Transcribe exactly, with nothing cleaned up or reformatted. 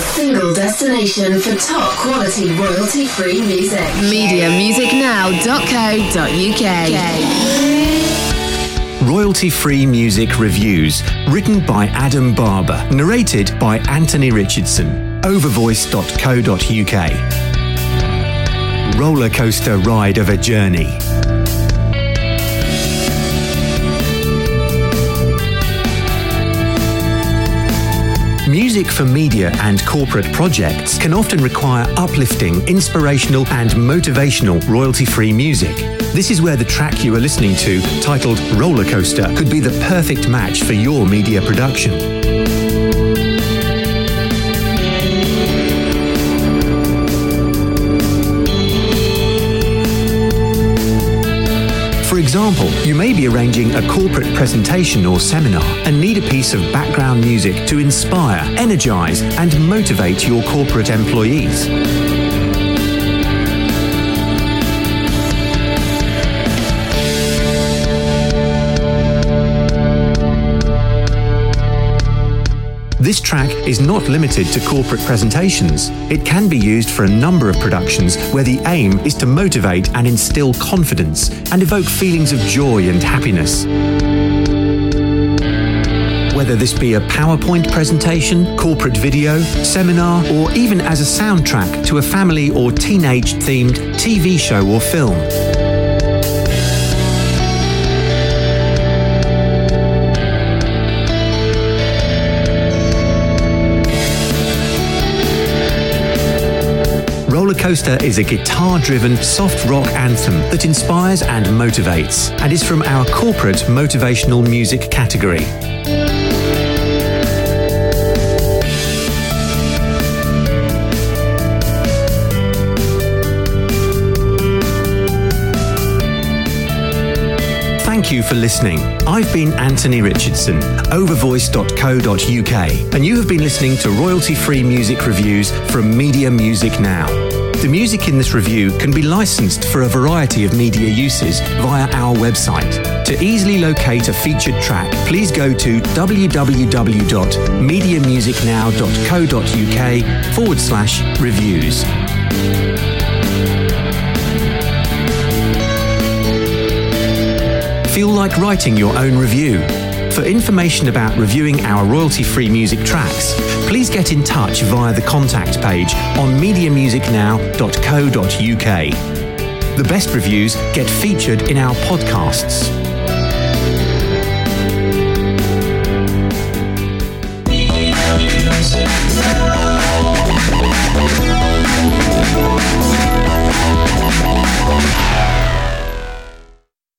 single destination for top quality royalty-free music. media music now dot co dot uk. Royalty-free music reviews, written by Adam Barber, narrated by Anthony Richardson. overvoice dot co dot uk. Roller coaster ride of a journey. Music for media and corporate projects can often require uplifting, inspirational and motivational royalty-free music. This is where the track you are listening to, titled Roller Coaster, could be the perfect match for your media production. For example, you may be arranging a corporate presentation or seminar and need a piece of background music to inspire, energize, and motivate your corporate employees. This track is not limited to corporate presentations. It can be used for a number of productions where the aim is to motivate and instill confidence and evoke feelings of joy and happiness. Whether this be a PowerPoint presentation, corporate video, seminar, or even as a soundtrack to a family or teenage-themed T V show or film. Roller Coaster is a guitar-driven soft rock anthem that inspires and motivates, and is from our corporate motivational music category. Thank you for listening. I've been Anthony Richardson, overvoice dot co dot uk, and you have been listening to royalty-free music reviews from Media Music Now. The music in this review can be licensed for a variety of media uses via our website. To easily locate a featured track, please go to w w w dot media music now dot co dot uk forward slash reviews. Feel like writing your own review? For information about reviewing our royalty-free music tracks, please get in touch via the contact page on media music now dot co dot uk. The best reviews get featured in our podcasts. Media Music Now.